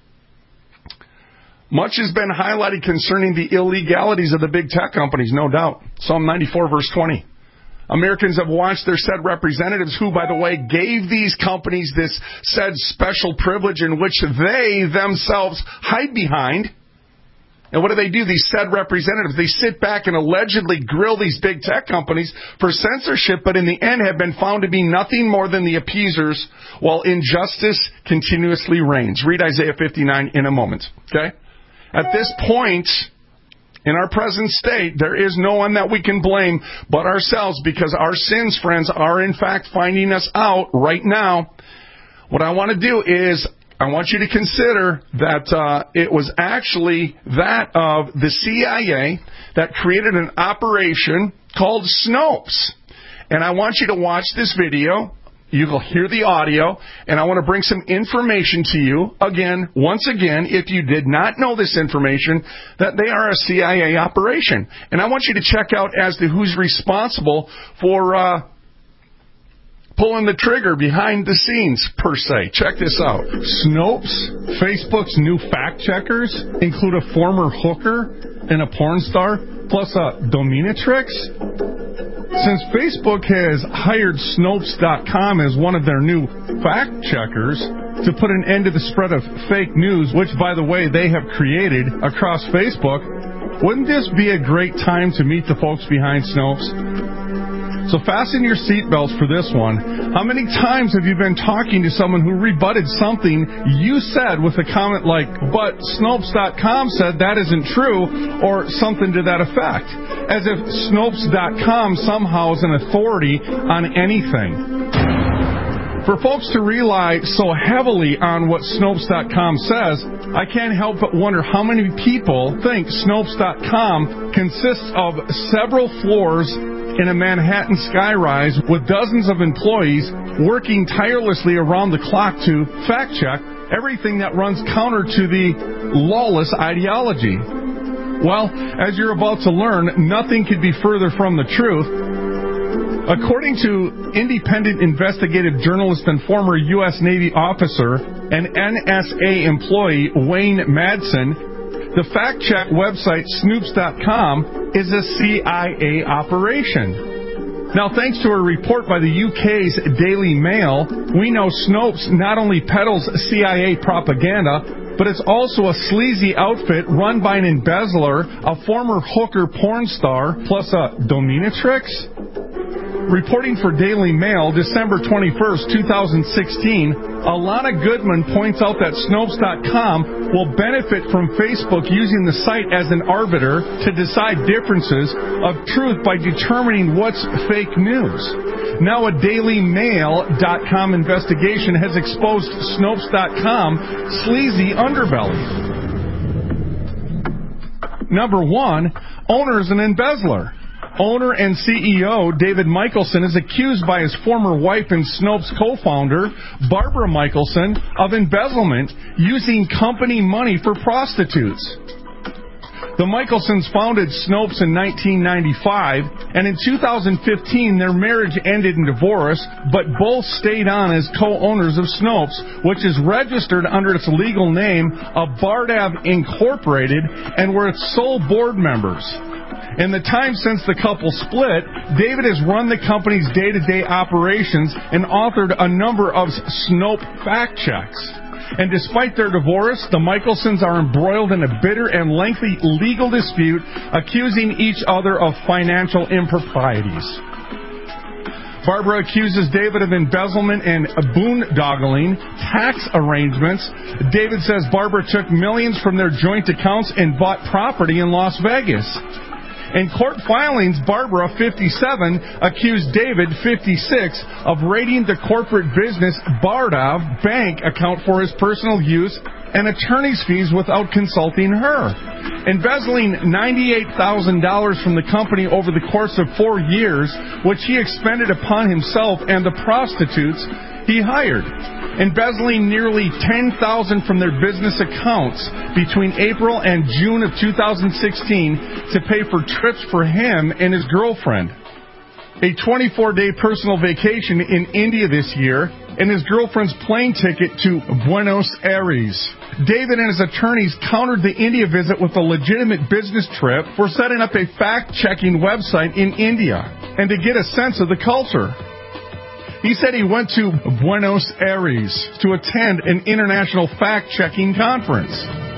Much has been highlighted concerning the illegalities of the big tech companies, no doubt. Psalm ninety-four, verse twenty. Americans have watched their said representatives, who, by the way, gave these companies this said special privilege in which they themselves hide behind. And what do they do? These said representatives, they sit back and allegedly grill these big tech companies for censorship, but in the end have been found to be nothing more than the appeasers while injustice continuously reigns. Read Isaiah fifty-nine in a moment. Okay? At this point, in our present state, there is no one that we can blame but ourselves, because our sins, friends, are in fact finding us out right now. What I want to do is I want you to consider that uh, it was actually that of the C I A that created an operation called Snopes. And I want you to watch this video. You will hear the audio, and I want to bring some information to you. Again, once again, if you did not know this information, that they are a C I A operation. And I want you to check out as to who's responsible for uh, pulling the trigger behind the scenes, per se. Check this out. Snopes, Facebook's new fact checkers, include a former hooker and a porn star, plus a dominatrix. Since Facebook has hired Snopes dot com as one of their new fact checkers to put an end to the spread of fake news, which, by the way, they have created across Facebook, wouldn't this be a great time to meet the folks behind Snopes? So fasten your seatbelts for this one. How many times have you been talking to someone who rebutted something you said with a comment like, but Snopes dot com said that isn't true, or something to that effect, as if Snopes dot com somehow is an authority on anything. For folks to rely so heavily on what Snopes dot com says, I can't help but wonder how many people think Snopes dot com consists of several floors in a Manhattan skyrise with dozens of employees working tirelessly around the clock to fact-check everything that runs counter to the lawless ideology. Well, as you're about to learn, nothing could be further from the truth. According to independent investigative journalist and former U S Navy officer and N S A employee Wayne Madsen, the fact-check website Snopes dot com is a C I A operation. Now, thanks to a report by the U K's Daily Mail, we know Snopes not only peddles C I A propaganda, but it's also a sleazy outfit run by an embezzler, a former hooker porn star, plus a dominatrix. Reporting for Daily Mail, December twenty-first, twenty sixteen, Alana Goodman points out that Snopes dot com will benefit from Facebook using the site as an arbiter to decide differences of truth by determining what's fake news. Now a Daily Mail dot com investigation has exposed Snopes dot com sleazy underbelly. Number one, owner is an embezzler. Owner and C E O David Michelson is accused by his former wife and Snopes co-founder, Barbara Michelson, of embezzlement using company money for prostitutes. The Michelsons founded Snopes in nineteen ninety-five, and in two thousand fifteen their marriage ended in divorce, but both stayed on as co-owners of Snopes, which is registered under its legal name of Bardav Incorporated, and were its sole board members. In the time since the couple split, David has run the company's day-to-day operations and authored a number of Snope fact checks. And despite their divorce, the Michelsons are embroiled in a bitter and lengthy legal dispute, accusing each other of financial improprieties. Barbara accuses David of embezzlement and boondoggling tax arrangements. David says Barbara took millions from their joint accounts and bought property in Las Vegas. In court filings, Barbara, fifty-seven, accused David, fifty-six, of raiding the corporate business Bardav bank account for his personal use and attorney's fees without consulting her, embezzling ninety-eight thousand dollars from the company over the course of four years, which he expended upon himself and the prostitutes he hired. embezzling nearly ten thousand dollars from their business accounts between April and June of two thousand sixteen to pay for trips for him and his girlfriend. A twenty-four day personal vacation in India this year, and his girlfriend's plane ticket to Buenos Aires. David and his attorneys countered the India visit with a legitimate business trip for setting up a fact-checking website in India and to get a sense of the culture. He said he went to Buenos Aires to attend an international fact-checking conference.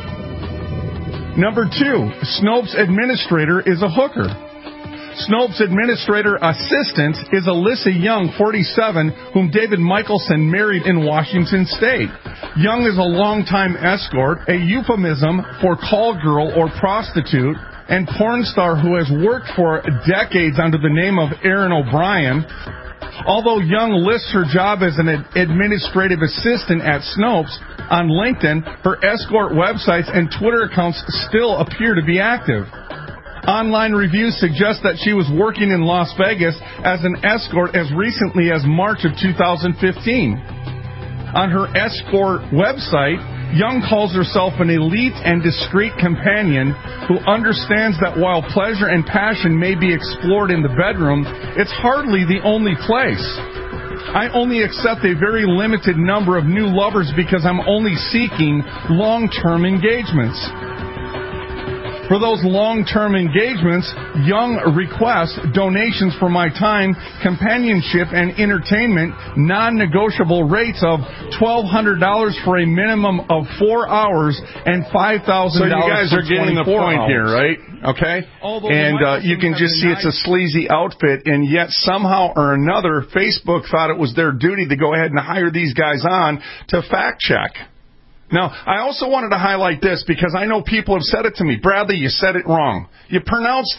Number two, Snopes administrator is a hooker. Snopes administrator assistant is Alyssa Young, forty-seven, whom David Michelson married in Washington State. Young is a longtime escort, a euphemism for call girl or prostitute, and porn star who has worked for decades under the name of Erin O'Brien. Although Young lists her job as an administrative assistant at Snopes, on LinkedIn, her escort websites and Twitter accounts still appear to be active. Online reviews suggest that she was working in Las Vegas as an escort as recently as March of two thousand fifteen. On her escort website, Young calls herself an elite and discreet companion who understands that while pleasure and passion may be explored in the bedroom, it's hardly the only place. I only accept a very limited number of new lovers because I'm only seeking long-term engagements. For those long-term engagements, Young requests donations for my time, companionship, and entertainment, non-negotiable rates of twelve hundred dollars for a minimum of four hours and five thousand dollars so you guys are getting the point hours. Here, right? Okay? And uh, you can just see it's a sleazy outfit, and yet somehow or another, Facebook thought it was their duty to go ahead and hire these guys on to fact-check. Now, I also wanted to highlight this because I know people have said it to me. Bradley, you said it wrong. You pronounced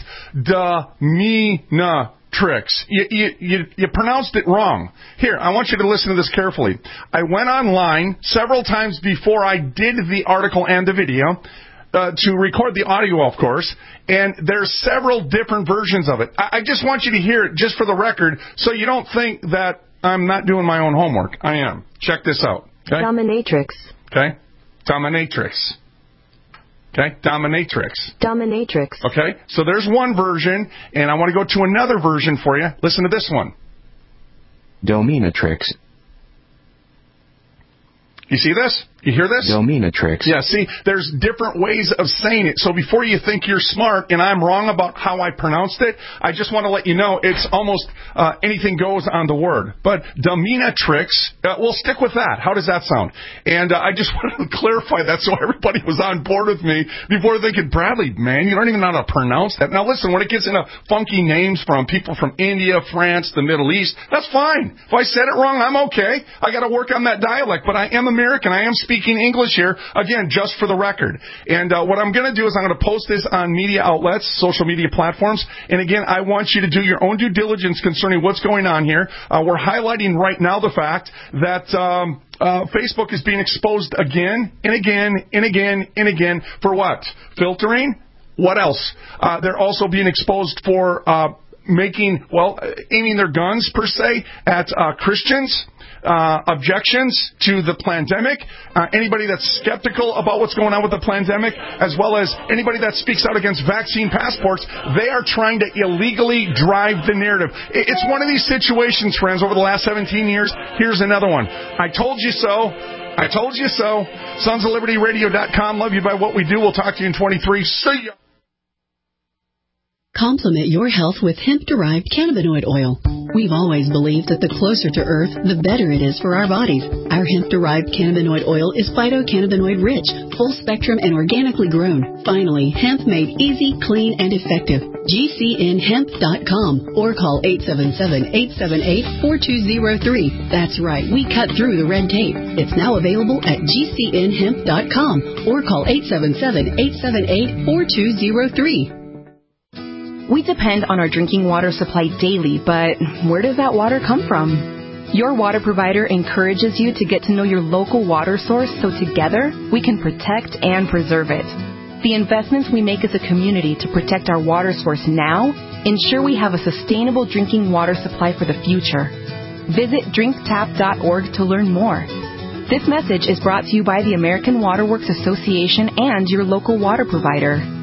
dominatrix. You, you, you, you pronounced it wrong. Here, I want you to listen to this carefully. I went online several times before I did the article and the video uh, to record the audio, of course, and there's several different versions of it. I, I just want you to hear it just for the record so you don't think that I'm not doing my own homework. I am. Check this out. Okay? Dominatrix. Okay? Dominatrix. Okay? Dominatrix. Dominatrix. Okay? So there's one version, and I want to go to another version for you. Listen to this one. Dominatrix. You see this? You hear this? Dominatrix. Yeah, see, there's different ways of saying it. So before you think you're smart and I'm wrong about how I pronounced it, I just want to let you know it's almost uh, anything goes on the word. But dominatrix, uh, we'll stick with that. How does that sound? And uh, I just wanted to clarify that so everybody was on board with me before thinking, Bradley, man, you don't even know how to pronounce that. Now listen, when it gets into funky names from people from India, France, the Middle East, that's fine. If I said it wrong, I'm okay. I got to work on that dialect, but I am American. I am speaking Speaking English here, again, just for the record. And uh, what I'm going to do is I'm going to post this on media outlets, social media platforms. And again, I want you to do your own due diligence concerning what's going on here. Uh, we're highlighting right now the fact that um, uh, Facebook is being exposed again and again and again and again for what? Filtering? What else? Uh, they're also being exposed for uh, making, well, aiming their guns, per se, at uh, Christians. Uh, objections to the pandemic, uh, anybody that's skeptical about what's going on with the pandemic, as well as anybody that speaks out against vaccine passports, they are trying to illegally drive the narrative. It's one of these situations, friends, over the last seventeen years. Here's another one. I told you so. I told you so. Sons of Liberty Radio dot com. Love you by what we do. We'll talk to you in twenty-three. See ya. Complement your health with hemp-derived cannabinoid oil. We've always believed that the closer to Earth, the better it is for our bodies. Our hemp-derived cannabinoid oil is phytocannabinoid-rich, full-spectrum, and organically grown. Finally, hemp made easy, clean, and effective. G C N hemp dot com or call eight seven seven, eight seven eight, four two zero three. That's right, we cut through the red tape. It's now available at G C N hemp dot com or call eight seven seven, eight seven eight, four two zero three. We depend on our drinking water supply daily, but where does that water come from? Your water provider encourages you to get to know your local water source so together we can protect and preserve it. The investments we make as a community to protect our water source now ensure we have a sustainable drinking water supply for the future. Visit drink tap dot org to learn more. This message is brought to you by the American Water Works Association and your local water provider.